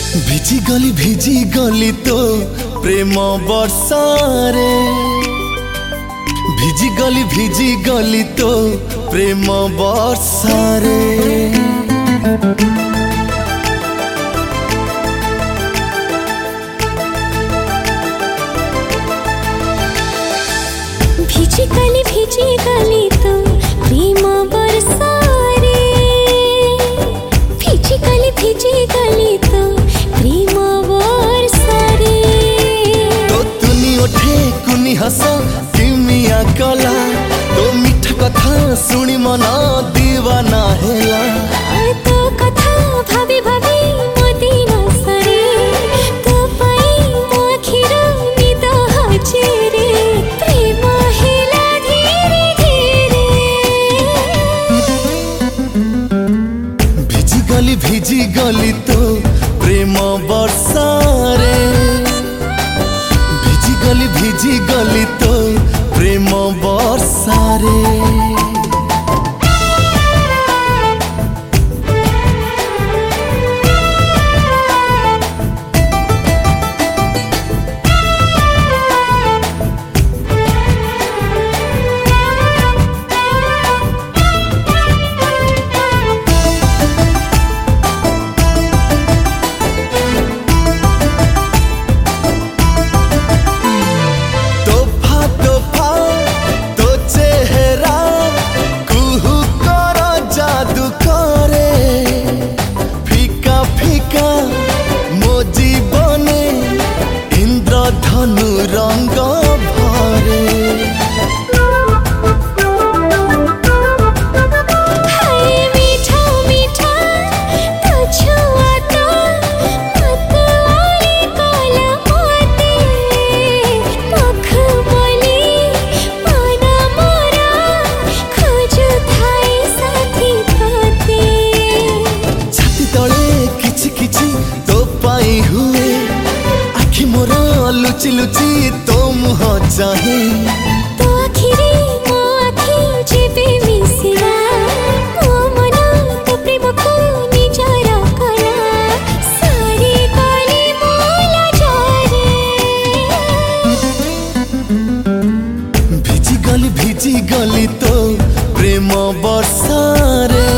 ভিজি গলি তো প্রেম বর্ষারে ভিজি গলি তো প্রেম বর্ষারে ভিজি গলি তো প্রেম বর্ষারে ভিজি গলি তো প্রেম বর্ষারে তো তুনি ওঠে কুনি হাস কিমিয়া কলা তো মিঠা কথা শুনি মন দিवाना হেলা তো কথা ভাবি ভাবি মতি নসরে তো পাই মো আখির নিদ হাজরে প্রেম হেলা ধীরে ধীরে ভিজি গলি তো প্রেম বর্ষারে ভিজি গলি তো প্রেম বর্ষারে ধনু রঙ্গ ভরে মিঠা মিঠা তো ছুয়া তো মতওয়ারি কলা মতে মুখ বলি মনা মোরা খোঁজু থাই সাথী তোতে ছাতি তলে কিছু কিছু তো পাই হুয়ে আখি মোর লুচি লুচি তো মুহ চাহে তো আখিরে মো আখি যেবে মিশিলা মো মন তো প্রেমকু নিজর কলা সারি গলি মোলা জরে ভিজি গলি তো প্রেম বর্ষারে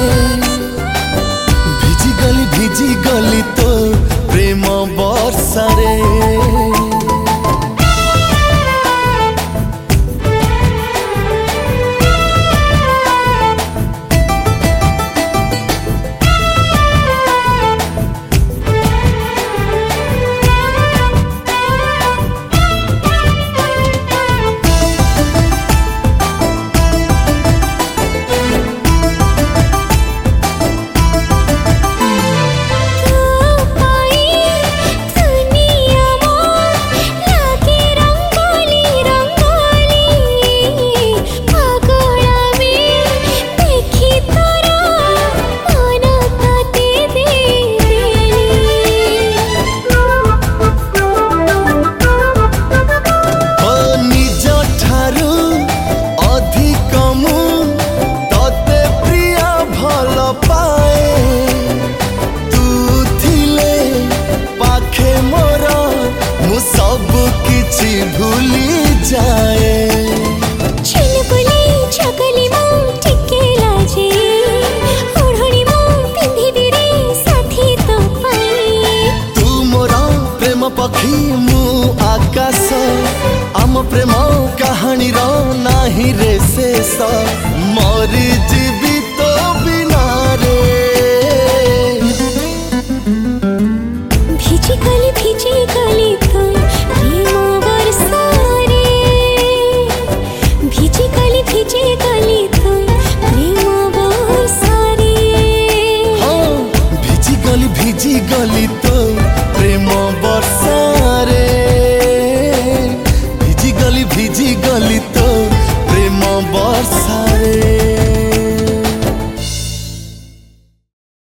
ভিজি গলি তো প্রেম বর্ষারে भूली जाए छिलबुली छगली मो टिके लाजे ओढ़णी मो पिंधी बिरे साथी तो पाई तू मोरा प्रेम पखी मु आकाश आम प्रेम कहानी रो नाही रे शेष मरी जीवी